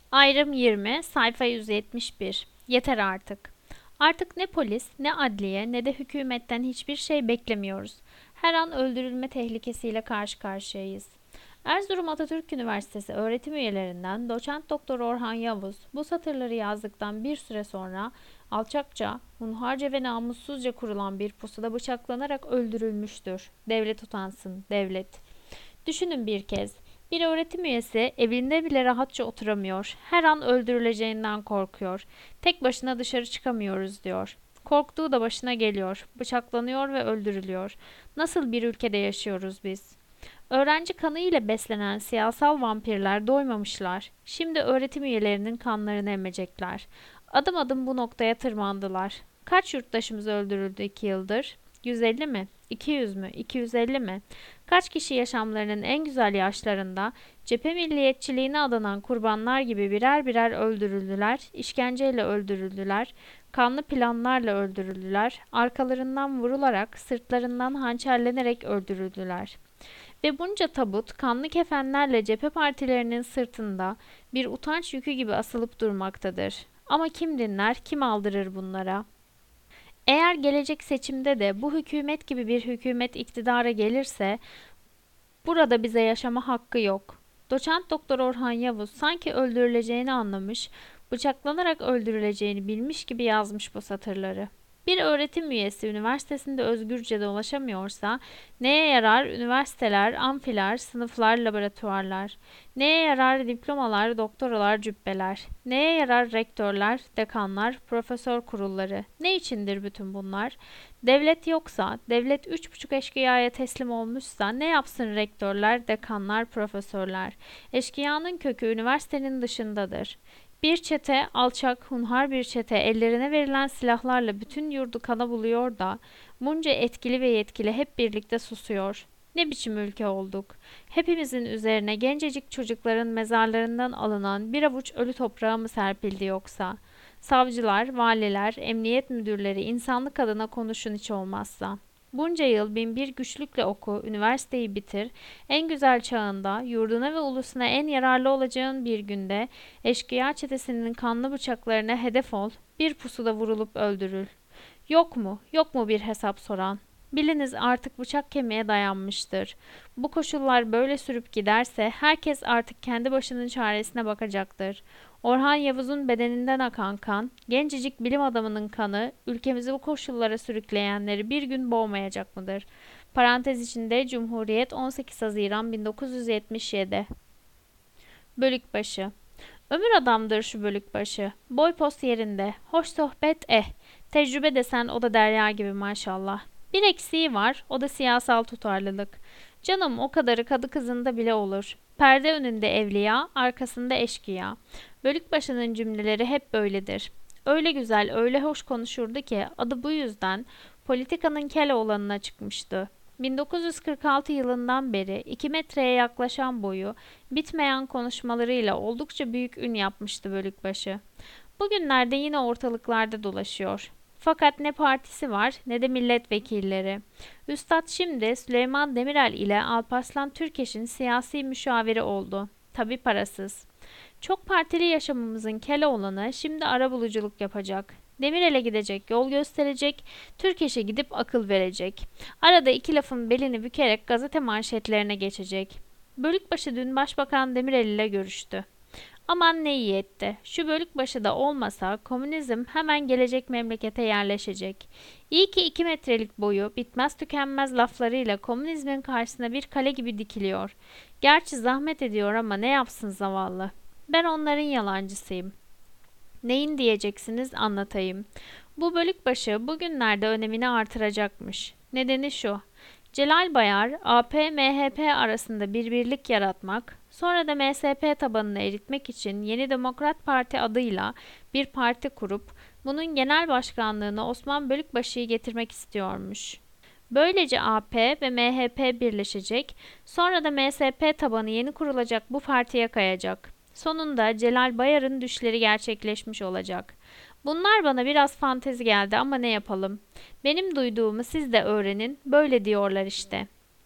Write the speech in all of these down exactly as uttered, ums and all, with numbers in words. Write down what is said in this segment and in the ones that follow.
Ayrım yirmi, sayfa yüz yetmiş bir. Yeter artık. Artık ne polis, ne adliye, ne de hükümetten hiçbir şey beklemiyoruz. Her an öldürülme tehlikesiyle karşı karşıyayız. Erzurum Atatürk Üniversitesi öğretim üyelerinden doçent doktor Orhan Yavuz bu satırları yazdıktan bir süre sonra alçakça, hunharca ve namussuzca kurulan bir pusuda bıçaklanarak öldürülmüştür. Devlet utansın, devlet. Düşünün bir kez. Bir öğretim üyesi evinde bile rahatça oturamıyor. Her an öldürüleceğinden korkuyor. Tek başına dışarı çıkamıyoruz diyor. Korktuğu da başına geliyor. Bıçaklanıyor ve öldürülüyor. Nasıl bir ülkede yaşıyoruz biz? Öğrenci kanı ile beslenen siyasal vampirler doymamışlar. Şimdi öğretim üyelerinin kanlarını emecekler. Adım adım bu noktaya tırmandılar. Kaç yurttaşımız öldürüldü iki yıldır? yüz elli mi? iki yüz mü? iki yüz elli mi? Kaç kişi yaşamlarının en güzel yaşlarında cephe milliyetçiliğine adanan kurbanlar gibi birer birer öldürüldüler, işkenceyle öldürüldüler, kanlı planlarla öldürüldüler, arkalarından vurularak, sırtlarından hançerlenerek öldürüldüler. Ve bunca tabut kanlı kefenlerle cephe partilerinin sırtında bir utanç yükü gibi asılıp durmaktadır. Ama kim dinler, kim aldırır bunlara? Eğer gelecek seçimde de bu hükümet gibi bir hükümet iktidara gelirse burada bize yaşama hakkı yok. Doçent Doktor Orhan Yavuz sanki öldürüleceğini anlamış, bıçaklanarak öldürüleceğini bilmiş gibi yazmış bu satırları. Bir öğretim üyesi üniversitesinde özgürce dolaşamıyorsa neye yarar üniversiteler, amfiler, sınıflar, laboratuvarlar? Neye yarar diplomalar, doktoralar, cübbeler? Neye yarar rektörler, dekanlar, profesör kurulları? Ne içindir bütün bunlar? Devlet yoksa, devlet üç buçuk eşkıyaya teslim olmuşsa ne yapsın rektörler, dekanlar, profesörler? Eşkıyanın kökü üniversitenin dışındadır. Bir çete, alçak, hunhar bir çete ellerine verilen silahlarla bütün yurdu kana buluyor da bunca etkili ve yetkili hep birlikte susuyor. Ne biçim ülke olduk? Hepimizin üzerine gencecik çocukların mezarlarından alınan bir avuç ölü toprağı mı serpildi yoksa? Savcılar, valiler, emniyet müdürleri insanlık adına konuşun hiç olmazsa. Bunca yıl bin bir güçlükle oku, üniversiteyi bitir, en güzel çağında, yurduna ve ulusuna en yararlı olacağın bir günde, eşkıya çetesinin kanlı bıçaklarına hedef ol, bir pusuda vurulup öldürül. Yok mu, yok mu bir hesap soran? Biliniz artık bıçak kemiğe dayanmıştır. Bu koşullar böyle sürüp giderse herkes artık kendi başının çaresine bakacaktır. Orhan Yavuz'un bedeninden akan kan, gencecik bilim adamının kanı, ülkemizi bu koşullara sürükleyenleri bir gün boğmayacak mıdır? Parantez içinde Cumhuriyet on sekiz Haziran bin dokuz yüz yetmiş yedi. Bölükbaşı. Ömür adamdır şu bölükbaşı. Boy post yerinde. Hoş sohbet eh. Tecrübe desen o da derya gibi maşallah. Bir eksiği var, o da siyasal tutarlılık. Canım o kadarı kadı kızında bile olur. Perde önünde evliya, arkasında eşkıya. Bölükbaşı'nın cümleleri hep böyledir. Öyle güzel, öyle hoş konuşurdu ki adı bu yüzden politikanın Keloğlan'ına çıkmıştı. bin dokuz yüz kırk altı yılından beri iki metreye yaklaşan boyu, bitmeyen konuşmalarıyla oldukça büyük ün yapmıştı Bölükbaşı. Bugünlerde yine ortalıklarda dolaşıyor. Fakat ne partisi var ne de milletvekilleri. Üstad şimdi Süleyman Demirel ile Alparslan Türkeş'in siyasi müşaviri oldu. Tabi parasız. Çok partili yaşamımızın Keloğlan'ı şimdi arabuluculuk yapacak. Demirel'e gidecek, yol gösterecek, Türkeş'e gidip akıl verecek. Arada iki lafın belini bükerek gazete manşetlerine geçecek. Bölükbaşı dün Başbakan Demirel ile görüştü. Aman ne iyi etti. Şu bölükbaşı da olmasa komünizm hemen gelecek memlekete yerleşecek. İyi ki iki metrelik boyu bitmez tükenmez laflarıyla komünizmin karşısına bir kale gibi dikiliyor. Gerçi zahmet ediyor ama ne yapsın zavallı. Ben onların yalancısıyım. Neyin diyeceksiniz anlatayım. Bu bölükbaşı bugünlerde önemini artıracakmış. Nedeni şu. Celal Bayar, A P M H P arasında bir birlik yaratmak, sonra da M S P tabanını eritmek için Yeni Demokrat Parti adıyla bir parti kurup bunun genel başkanlığına Osman Bölükbaşı'yı getirmek istiyormuş. Böylece A P ve M H P birleşecek, sonra da M S P tabanı yeni kurulacak bu partiye kayacak. Sonunda Celal Bayar'ın düşleri gerçekleşmiş olacak. Bunlar bana biraz fantezi geldi ama ne yapalım? Benim duyduğumu siz de öğrenin, böyle diyorlar işte.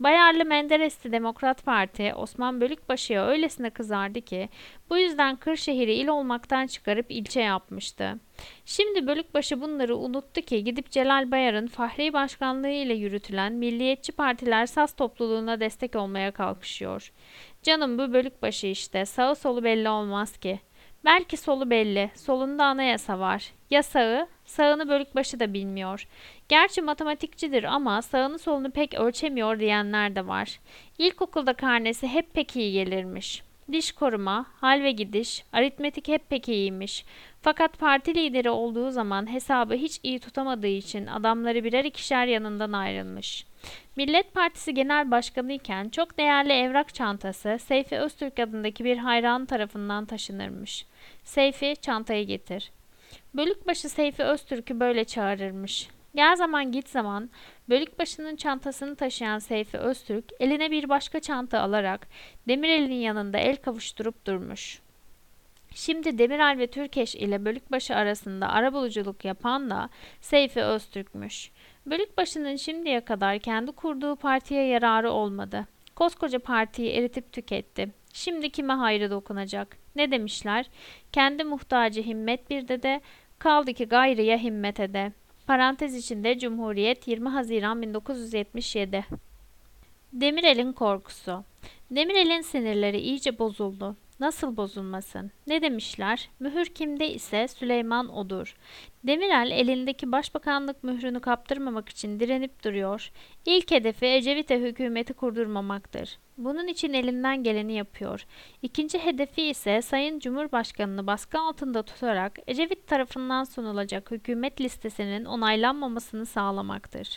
Bayarlı Menderesli Demokrat Parti Osman Bölükbaşı'ya öylesine kızardı ki bu yüzden Kırşehir'i il olmaktan çıkarıp ilçe yapmıştı. Şimdi Bölükbaşı bunları unuttu ki gidip Celal Bayar'ın Fahri Başkanlığı ile yürütülen milliyetçi partiler Saz topluluğuna destek olmaya kalkışıyor. Canım bu Bölükbaşı işte, sağı solu belli olmaz ki. Belki solu belli, solunda anayasa var. Ya sağı? Sağını Bölükbaşı da bilmiyor. Gerçi matematikçidir ama sağını solunu pek ölçemiyor diyenler de var. İlkokulda karnesi hep pek iyi gelirmiş. Diş koruma, hal ve gidiş, aritmetik hep pek iyiymiş. Fakat parti lideri olduğu zaman hesabı hiç iyi tutamadığı için adamları birer ikişer yanından ayrılmış. Millet Partisi Genel Başkanı iken çok değerli evrak çantası Seyfi Öztürk adındaki bir hayran tarafından taşınırmış. Seyfi, çantayı getir. Bölükbaşı Seyfi Öztürk'ü böyle çağırırmış. Gel zaman git zaman Bölükbaşı'nın çantasını taşıyan Seyfi Öztürk eline bir başka çanta alarak Demirel'in yanında el kavuşturup durmuş. Şimdi Demirel ve Türkeş ile Bölükbaşı arasında arabuluculuk yapan da Seyfi Öztürk'müş. Bölükbaşı'nın şimdiye kadar kendi kurduğu partiye yararı olmadı. Koskoca partiyi eritip tüketti. Şimdi kime hayrı dokunacak? Ne demişler? Kendi muhtacı himmet bir de de kaldı ki gayrıya himmet ede. Parantez içinde Cumhuriyet yirmi Haziran bin dokuz yüz yetmiş yedi. Demirel'in korkusu. Demirel'in sinirleri iyice bozuldu. Nasıl bozulmasın? Ne demişler? Mühür kimde ise Süleyman odur. Demirel elindeki başbakanlık mührünü kaptırmamak için direnip duruyor. İlk hedefi Ecevit'e hükümeti kurdurmamaktır. Bunun için elinden geleni yapıyor. İkinci hedefi ise Sayın Cumhurbaşkanı'nı baskı altında tutarak Ecevit tarafından sunulacak hükümet listesinin onaylanmamasını sağlamaktır.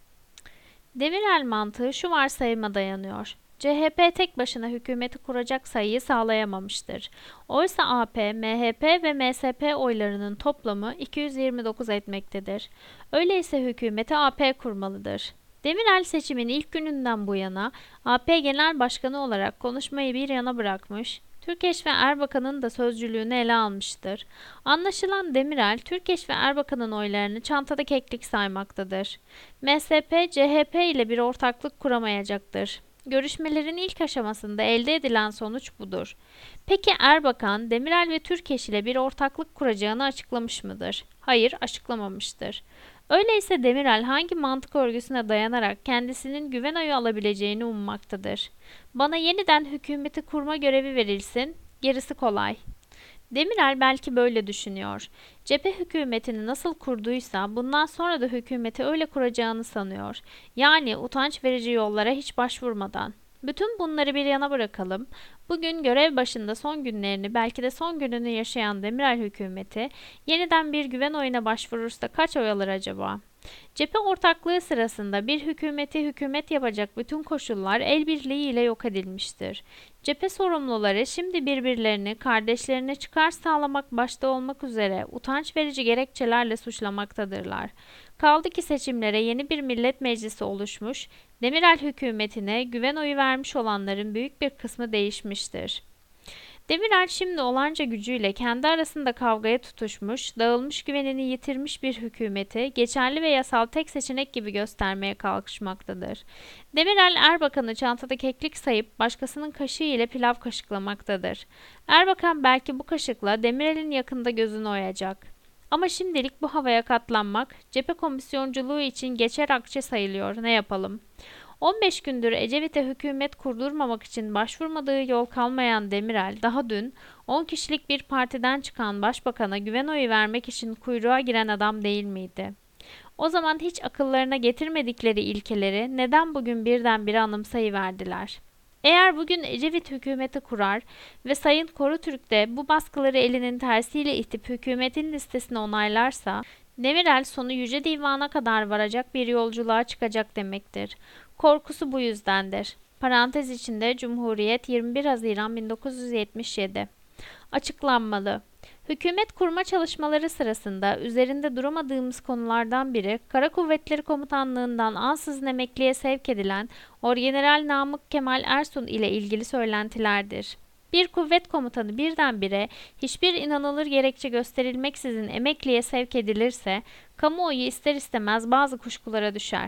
Demirel mantığı şu varsayıma dayanıyor. C H P tek başına hükümeti kuracak sayıyı sağlayamamıştır. Oysa A P, M H P ve M S P oylarının toplamı iki yüz yirmi dokuz etmektedir. Öyleyse hükümeti A P kurmalıdır. Demirel seçimin ilk gününden bu yana A P Genel Başkanı olarak konuşmayı bir yana bırakmış, Türkeş ve Erbakan'ın da sözcülüğünü ele almıştır. Anlaşılan Demirel, Türkeş ve Erbakan'ın oylarını çantada keklik saymaktadır. M S P, C H P ile bir ortaklık kuramayacaktır. Görüşmelerin ilk aşamasında elde edilen sonuç budur. Peki Erbakan, Demirel ve Türkeş ile bir ortaklık kuracağını açıklamış mıdır? Hayır, açıklamamıştır. Öyleyse Demirel hangi mantık örgüsüne dayanarak kendisinin güven oyu alabileceğini ummaktadır? Bana yeniden hükümeti kurma görevi verilsin, gerisi kolay. Demirel belki böyle düşünüyor. Cephe hükümetini nasıl kurduysa bundan sonra da hükümeti öyle kuracağını sanıyor. Yani utanç verici yollara hiç başvurmadan. Bütün bunları bir yana bırakalım. Bugün görev başında son günlerini belki de son gününü yaşayan Demirel hükümeti yeniden bir güven oyuna başvurursa kaç oy alır acaba? Cephe ortaklığı sırasında bir hükümeti hükümet yapacak bütün koşullar el birliğiyle yok edilmiştir. Cephe sorumluları şimdi birbirlerini, kardeşlerine çıkar sağlamak başta olmak üzere utanç verici gerekçelerle suçlamaktadırlar. Kaldı ki seçimlere yeni bir millet meclisi oluşmuş, Demirel hükümetine güven oyu vermiş olanların büyük bir kısmı değişmiştir. Demirel şimdi olanca gücüyle kendi arasında kavgaya tutuşmuş, dağılmış güvenini yitirmiş bir hükümeti geçerli ve yasal tek seçenek gibi göstermeye kalkışmaktadır. Demirel Erbakan'ı çantada keklik sayıp başkasının kaşığı ile pilav kaşıklamaktadır. Erbakan belki bu kaşıkla Demirel'in yakında gözünü oyacak. Ama şimdilik bu havaya katlanmak, cephe komisyonculuğu için geçer akçe sayılıyor, ne yapalım? on beş gündür Ecevit'e hükümet kurdurmamak için başvurmadığı yol kalmayan Demirel, daha dün on kişilik bir partiden çıkan başbakana güven oyu vermek için kuyruğa giren adam değil miydi? O zaman hiç akıllarına getirmedikleri ilkeleri neden bugün birdenbire anımsayıverdiler? Eğer bugün Ecevit hükümeti kurar ve Sayın Korutürk de bu baskıları elinin tersiyle itip hükümetin listesini onaylarsa, Demirel sonu Yüce Divan'a kadar varacak bir yolculuğa çıkacak demektir. Korkusu bu yüzdendir. Parantez içinde Cumhuriyet yirmi bir Haziran bin dokuz yüz yetmiş yedi. Açıklanmalı. Hükümet kurma çalışmaları sırasında üzerinde duramadığımız konulardan biri, Kara Kuvvetleri Komutanlığından ansızın emekliye sevk edilen Orgeneral Namık Kemal Ersun ile ilgili söylentilerdir. Bir kuvvet komutanı birdenbire hiçbir inanılır gerekçe gösterilmeksizin emekliye sevk edilirse, kamuoyu ister istemez bazı kuşkulara düşer.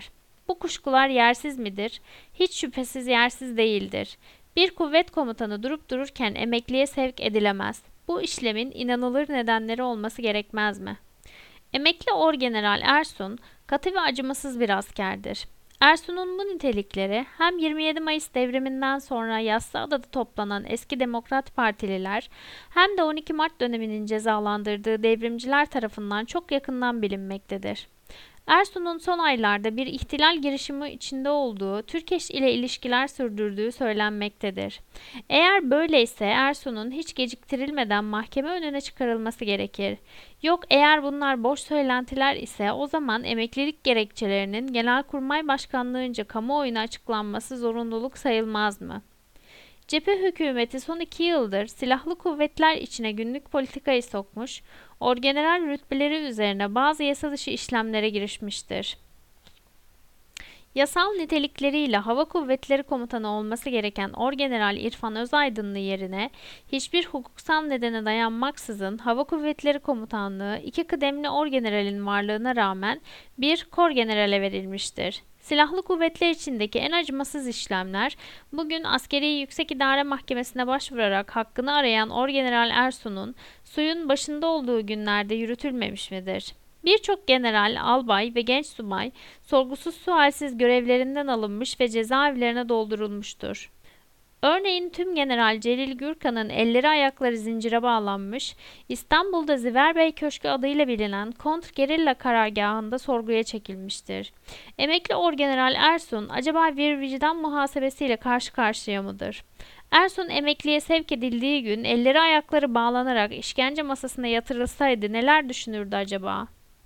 Bu kuşkular yersiz midir? Hiç şüphesiz yersiz değildir. Bir kuvvet komutanı durup dururken emekliye sevk edilemez. Bu işlemin inanılır nedenleri olması gerekmez mi? Emekli Orgeneral Ersun, katı ve acımasız bir askerdir. Ersun'un bu nitelikleri hem yirmi yedi Mayıs devriminden sonra Yassıada'da toplanan eski Demokrat Partililer hem de on iki Mart döneminin cezalandırdığı devrimciler tarafından çok yakından bilinmektedir. Ersun'un son aylarda bir ihtilal girişimi içinde olduğu, Türkeş ile ilişkiler sürdürdüğü söylenmektedir. Eğer böyleyse Ersun'un hiç geciktirilmeden mahkeme önüne çıkarılması gerekir. Yok eğer bunlar boş söylentiler ise o zaman emeklilik gerekçelerinin Genelkurmay Başkanlığınca kamuoyuna açıklanması zorunluluk sayılmaz mı? Cephe hükümeti son iki yıldır silahlı kuvvetler içine günlük politikayı sokmuş, orgeneral rütbeleri üzerine bazı yasa dışı işlemlere girişmiştir. Yasal nitelikleriyle Hava Kuvvetleri Komutanı olması gereken Orgeneral İrfan Özaydınlı yerine hiçbir hukuksal nedene dayanmaksızın Hava Kuvvetleri Komutanlığı iki kıdemli orgeneralin varlığına rağmen bir korgenerale verilmiştir. Silahlı kuvvetler içindeki en acımasız işlemler bugün Askeri Yüksek İdare Mahkemesi'ne başvurarak hakkını arayan Orgeneral Ersun'un suyun başında olduğu günlerde yürütülmemiş midir? Birçok general, albay ve genç subay sorgusuz sualsiz görevlerinden alınmış ve cezaevlerine doldurulmuştur. Örneğin tüm General Celil Gürkan'ın elleri ayakları zincire bağlanmış, İstanbul'da Ziverbey Köşkü adıyla bilinen kontrgerilla karargahında sorguya çekilmiştir. Emekli Orgeneral Ersun acaba bir vicdan muhasebesiyle karşı karşıya mıdır? Ersun emekliye sevk edildiği gün elleri ayakları bağlanarak işkence masasına yatırılsaydı neler düşünürdü acaba?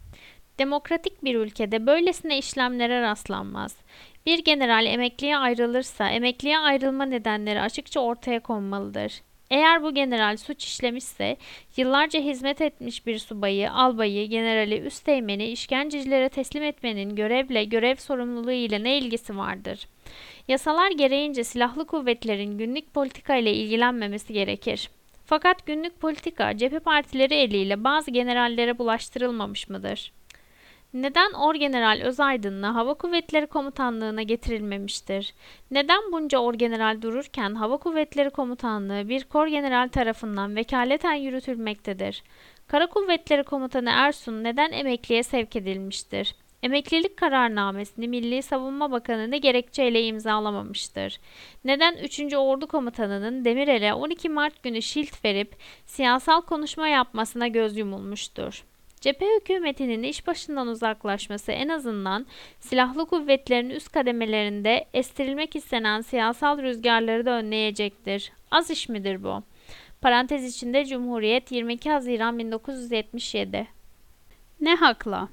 Demokratik bir ülkede böylesine işlemlere rastlanmaz. Bir general emekliye ayrılırsa emekliye ayrılma nedenleri açıkça ortaya konmalıdır. Eğer bu general suç işlemişse yıllarca hizmet etmiş bir subayı, albayı, generali, üsteğmeni işkencecilere teslim etmenin görevle, görev sorumluluğu ile ne ilgisi vardır? Yasalar gereğince silahlı kuvvetlerin günlük politika ile ilgilenmemesi gerekir. Fakat günlük politika cephe partileri eliyle bazı generallere bulaştırılmamış mıdır? Neden Orgeneral Özaydınlı Hava Kuvvetleri Komutanlığı'na getirilmemiştir? Neden bunca orgeneral dururken Hava Kuvvetleri Komutanlığı bir korgeneral tarafından vekaleten yürütülmektedir? Kara Kuvvetleri Komutanı Ersun neden emekliye sevk edilmiştir? Emeklilik kararnamesini Milli Savunma Bakanı ne gerekçeyle imzalamamıştır? Neden üçüncü Ordu Komutanı'nın Demirel'e on iki Mart günü şilt verip siyasal konuşma yapmasına göz yumulmuştur? Cephe hükümetinin iş başından uzaklaşması en azından silahlı kuvvetlerin üst kademelerinde estirilmek istenen siyasal rüzgarları da önleyecektir. Az iş midir bu? Parantez içinde Cumhuriyet yirmi iki Haziran bin dokuz yüz yetmiş yedi. Ne hakla?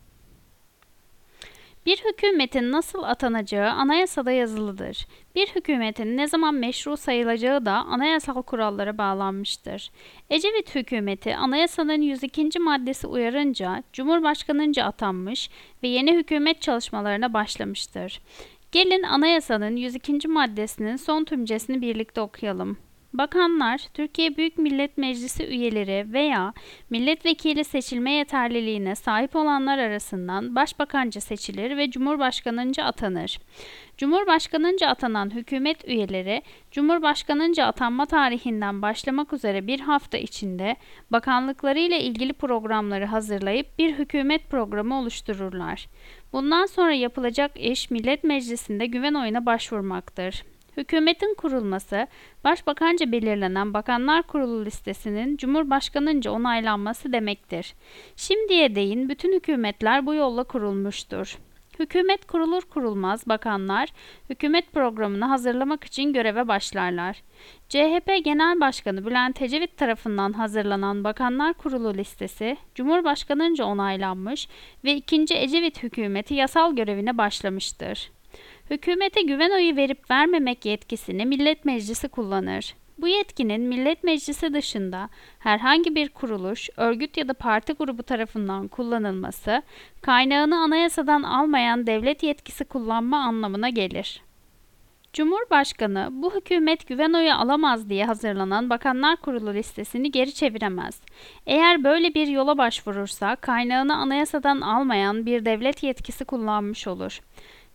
Bir hükümetin nasıl atanacağı anayasada yazılıdır. Bir hükümetin ne zaman meşru sayılacağı da anayasal kurallara bağlanmıştır. Ecevit hükümeti anayasanın yüz ikinci maddesi uyarınca Cumhurbaşkanınca atanmış ve yeni hükümet çalışmalarına başlamıştır. Gelin anayasanın yüz ikinci maddesinin son tümcesini birlikte okuyalım. Bakanlar, Türkiye Büyük Millet Meclisi üyeleri veya milletvekili seçilme yeterliliğine sahip olanlar arasından başbakanca seçilir ve cumhurbaşkanınca atanır. Cumhurbaşkanınca atanan hükümet üyeleri, Cumhurbaşkanınca atanma tarihinden başlamak üzere bir hafta içinde bakanlıklarıyla ilgili programları hazırlayıp bir hükümet programı oluştururlar. Bundan sonra yapılacak iş Millet Meclisi'nde güven oyuna başvurmaktır. Hükümetin kurulması, Başbakanca belirlenen Bakanlar Kurulu listesinin Cumhurbaşkanınca onaylanması demektir. Şimdiye değin bütün hükümetler bu yolla kurulmuştur. Hükümet kurulur kurulmaz bakanlar, hükümet programını hazırlamak için göreve başlarlar. C H P Genel Başkanı Bülent Ecevit tarafından hazırlanan Bakanlar Kurulu listesi, Cumhurbaşkanınca onaylanmış ve ikinci Ecevit hükümeti yasal görevine başlamıştır. Hükümete güven oyu verip vermemek yetkisini Millet Meclisi kullanır. Bu yetkinin Millet Meclisi dışında herhangi bir kuruluş, örgüt ya da parti grubu tarafından kullanılması, kaynağını anayasadan almayan devlet yetkisi kullanma anlamına gelir. Cumhurbaşkanı bu hükümet güven oyu alamaz diye hazırlanan Bakanlar Kurulu listesini geri çeviremez. Eğer böyle bir yola başvurursa kaynağını anayasadan almayan bir devlet yetkisi kullanmış olur.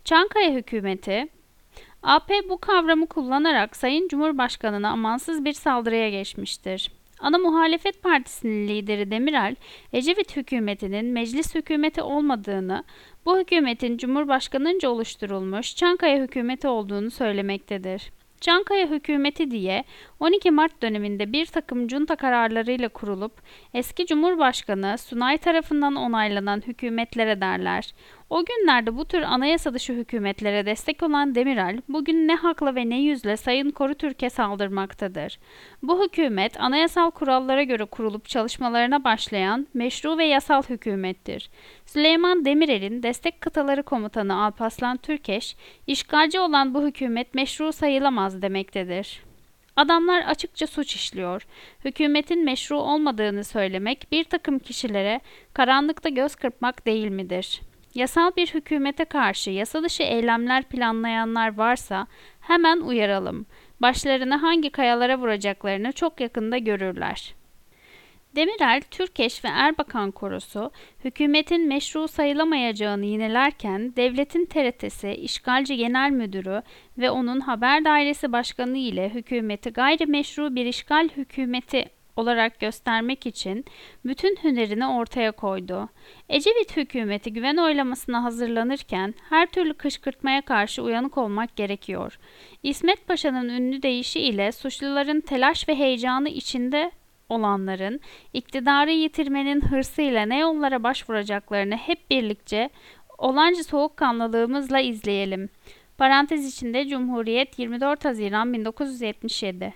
Çankaya hükümeti, A P bu kavramı kullanarak Sayın Cumhurbaşkanı'na amansız bir saldırıya geçmiştir. Ana muhalefet partisinin lideri Demirel, Ecevit hükümetinin meclis hükümeti olmadığını, bu hükümetin Cumhurbaşkanınca oluşturulmuş Çankaya hükümeti olduğunu söylemektedir. Çankaya hükümeti diye on iki Mart döneminde bir takım junta kararlarıyla kurulup eski Cumhurbaşkanı Sunay tarafından onaylanan hükümetlere derler. O günlerde bu tür anayasa dışı hükümetlere destek olan Demirel, bugün ne hakla ve ne yüzle Sayın Korutürk'e saldırmaktadır. Bu hükümet, anayasal kurallara göre kurulup çalışmalarına başlayan meşru ve yasal hükümettir. Süleyman Demirel'in destek kıtaları komutanı Alparslan Türkeş, işgalci olan bu hükümet meşru sayılamaz demektedir. Adamlar açıkça suç işliyor. Hükümetin meşru olmadığını söylemek bir takım kişilere karanlıkta göz kırpmak değil midir? Yasal bir hükümete karşı yasa dışı eylemler planlayanlar varsa hemen uyaralım. Başlarını hangi kayalara vuracaklarını çok yakında görürler. Demirel, Türkeş ve Erbakan Korosu, hükümetin meşru sayılamayacağını yinelerken, devletin T R T'si, işgalci genel müdürü ve onun haber dairesi başkanı ile hükümeti gayrimeşru bir işgal hükümeti olarak göstermek için bütün hünerini ortaya koydu. Ecevit hükümeti güven oylamasına hazırlanırken her türlü kışkırtmaya karşı uyanık olmak gerekiyor. İsmet Paşa'nın ünlü deyişi ile suçluların telaş ve heyecanı içinde olanların iktidarı yitirmenin hırsıyla ne yollara başvuracaklarını hep birlikte olanca soğukkanlılığımızla izleyelim. Parantez içinde Cumhuriyet yirmi dört Haziran bin dokuz yüz yetmiş yedi.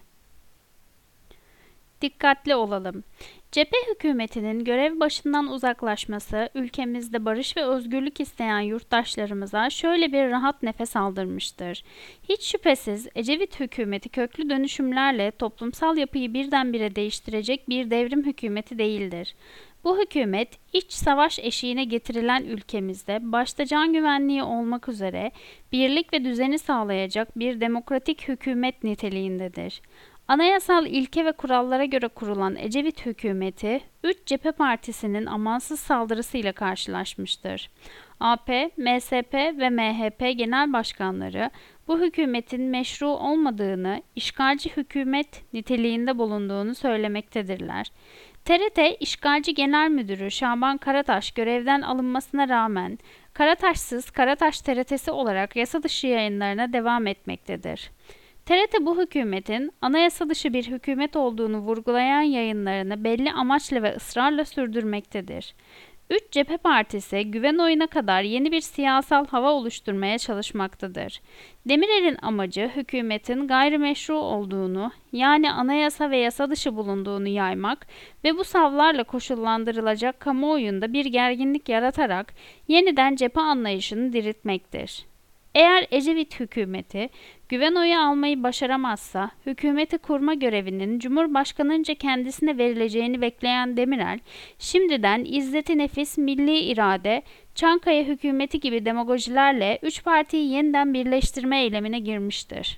Dikkatli olalım. Cephe hükümetinin görev başından uzaklaşması, ülkemizde barış ve özgürlük isteyen yurttaşlarımıza şöyle bir rahat nefes aldırmıştır. Hiç şüphesiz Ecevit hükümeti köklü dönüşümlerle toplumsal yapıyı birdenbire değiştirecek bir devrim hükümeti değildir. Bu hükümet, iç savaş eşiğine getirilen ülkemizde başta can güvenliği olmak üzere birlik ve düzeni sağlayacak bir demokratik hükümet niteliğindedir. Anayasal ilke ve kurallara göre kurulan Ecevit hükümeti, üç cephe partisinin amansız saldırısıyla karşılaşmıştır. A P, M S P ve M H P genel başkanları bu hükümetin meşru olmadığını, işgalci hükümet niteliğinde bulunduğunu söylemektedirler. T R T İşgalci Genel Müdürü Şaban Karataş görevden alınmasına rağmen Karataşsız Karataş T R T'si olarak yasa dışı yayınlarına devam etmektedir. T R T bu hükümetin anayasa dışı bir hükümet olduğunu vurgulayan yayınlarını belli amaçla ve ısrarla sürdürmektedir. Üç cephe partisi güven oyuna kadar yeni bir siyasal hava oluşturmaya çalışmaktadır. Demirel'in amacı hükümetin gayrimeşru olduğunu, yani anayasa ve yasa dışı bulunduğunu yaymak ve bu savlarla koşullandırılacak kamuoyunda bir gerginlik yaratarak yeniden cephe anlayışını diriltmektir. Eğer Ecevit hükümeti güven oyu almayı başaramazsa, hükümeti kurma görevinin Cumhurbaşkanınca kendisine verileceğini bekleyen Demirel, şimdiden izzeti nefis milli irade, Çankaya hükümeti gibi demagojilerle üç partiyi yeniden birleştirme eylemine girmiştir.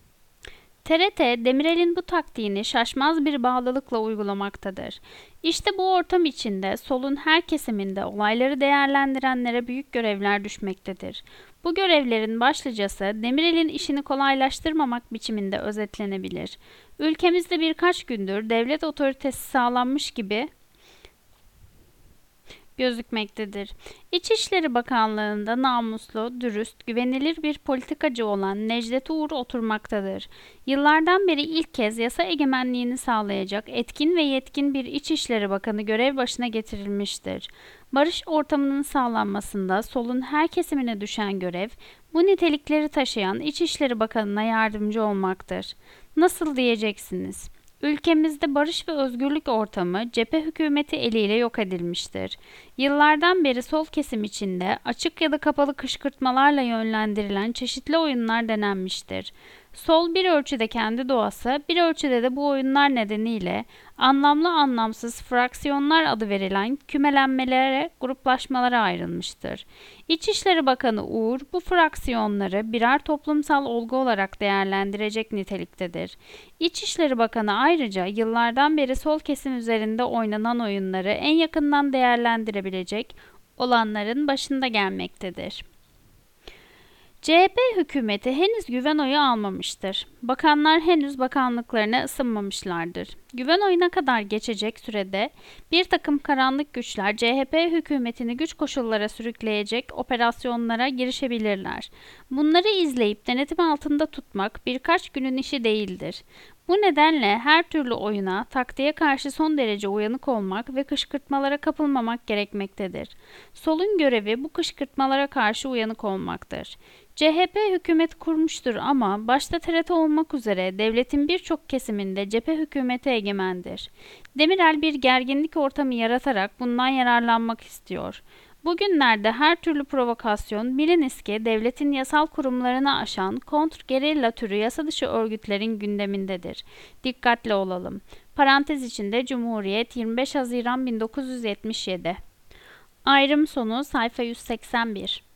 T R T, Demirel'in bu taktiğini şaşmaz bir bağlılıkla uygulamaktadır. İşte bu ortam içinde solun her kesiminde olayları değerlendirenlere büyük görevler düşmektedir. Bu görevlerin başlıcası Demirel'in işini kolaylaştırmamak biçiminde özetlenebilir. Ülkemizde birkaç gündür devlet otoritesi sağlanmış gibi gözükmektedir. İçişleri Bakanlığı'nda namuslu, dürüst, güvenilir bir politikacı olan Necdet Uğur oturmaktadır. Yıllardan beri ilk kez yasa egemenliğini sağlayacak etkin ve yetkin bir İçişleri Bakanı görev başına getirilmiştir. Barış ortamının sağlanmasında solun her kesimine düşen görev, bu nitelikleri taşıyan İçişleri Bakanı'na yardımcı olmaktır. Nasıl diyeceksiniz? Ülkemizde barış ve özgürlük ortamı cephe hükümeti eliyle yok edilmiştir. Yıllardan beri sol kesim içinde açık ya da kapalı kışkırtmalarla yönlendirilen çeşitli oyunlar denenmiştir. Sol bir ölçüde kendi doğası, bir ölçüde de bu oyunlar nedeniyle anlamlı anlamsız fraksiyonlar adı verilen kümelenmelere, gruplaşmalara ayrılmıştır. İçişleri Bakanı Uğur bu fraksiyonları birer toplumsal olgu olarak değerlendirecek niteliktedir. İçişleri Bakanı ayrıca yıllardan beri sol kesim üzerinde oynanan oyunları en yakından değerlendirebilecek olanların başında gelmektedir. C H P hükümeti henüz güven oyu almamıştır. Bakanlar henüz bakanlıklarına ısınmamışlardır. Güven oyuna kadar geçecek sürede bir takım karanlık güçler C H P hükümetini güç koşullara sürükleyecek operasyonlara girişebilirler. Bunları izleyip denetim altında tutmak birkaç günün işi değildir. Bu nedenle her türlü oyuna, taktiğe karşı son derece uyanık olmak ve kışkırtmalara kapılmamak gerekmektedir. Solun görevi bu kışkırtmalara karşı uyanık olmaktır. C H P hükümet kurmuştur ama başta T R T olmak üzere devletin birçok kesiminde cephe hükümeti egemendir. Demirel bir gerginlik ortamı yaratarak bundan yararlanmak istiyor. Bugünlerde her türlü provokasyon biliniz ki devletin yasal kurumlarını aşan kontrgerilla türü yasadışı örgütlerin gündemindedir. Dikkatli olalım. Parantez içinde Cumhuriyet yirmi beş Haziran bin dokuz yüz yetmiş yedi. Ayrım sonu sayfa yüz seksen bir.